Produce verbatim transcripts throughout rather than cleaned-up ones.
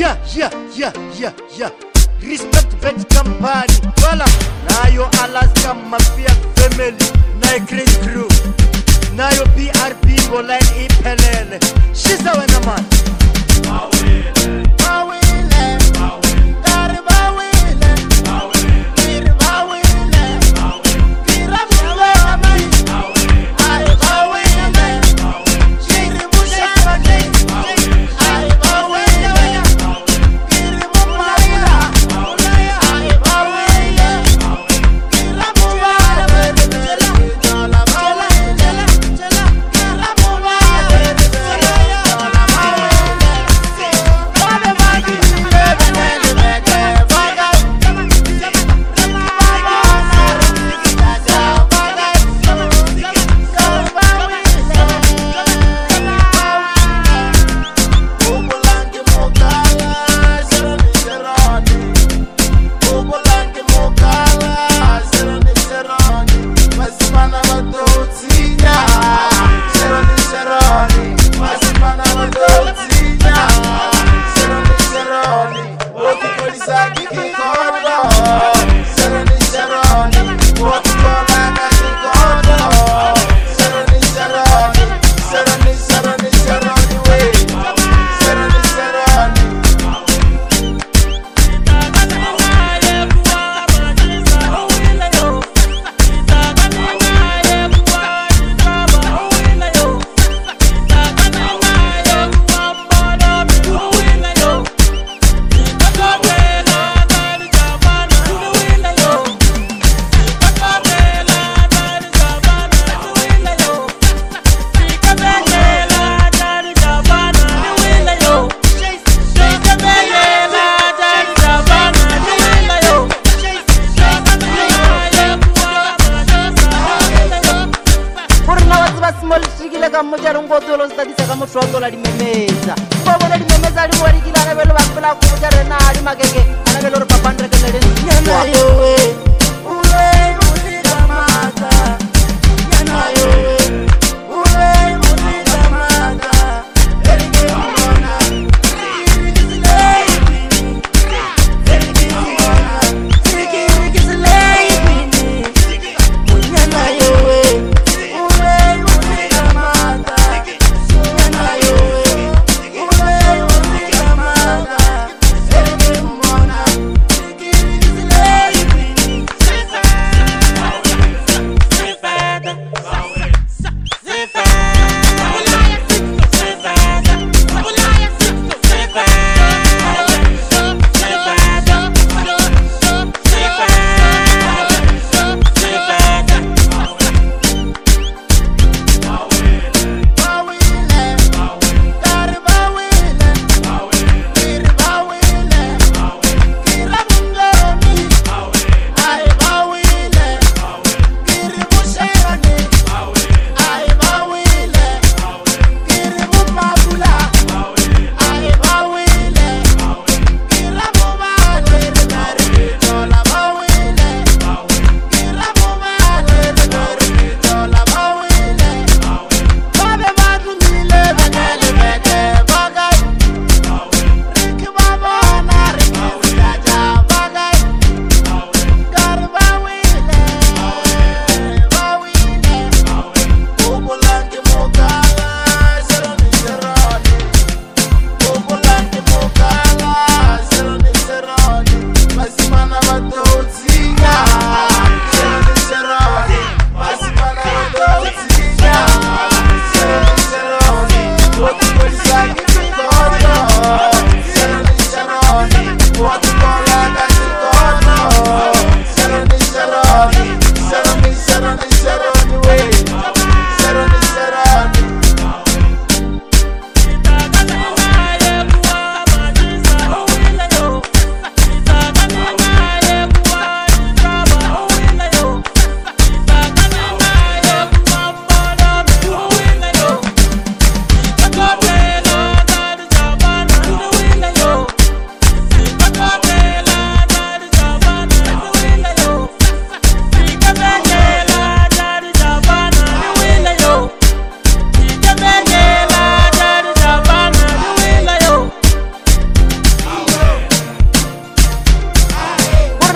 yeah, yeah, yeah, yeah, yeah. Respect Bet Company. Voila. Now you Alaska Mafia family. Now Chris Crew. Now you B R P Golan Ipelele. She's a winner man. Bawile. Bawile. Bawile. Dari Bawile. Bawile. Kiri Bawile. Bawile. Kira Bawile. Bawile. Ay Bawile. Bawile. Kiri Mushakane. Bawile. Ay Bawile. Kiri Mumaya. Bawile. Ay Bawile. Kira Mumaya. Jala Bawile. Jala Kira Mumaya. Jala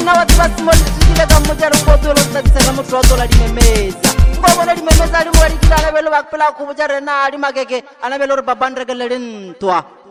na watu basimoli tikile kamujalo kodolo tsatsaka muthu odola limemeza ngobona limemeza limwe likila na belo bakpela ku bujare na ali mageke ana belo babandrekelele ntwa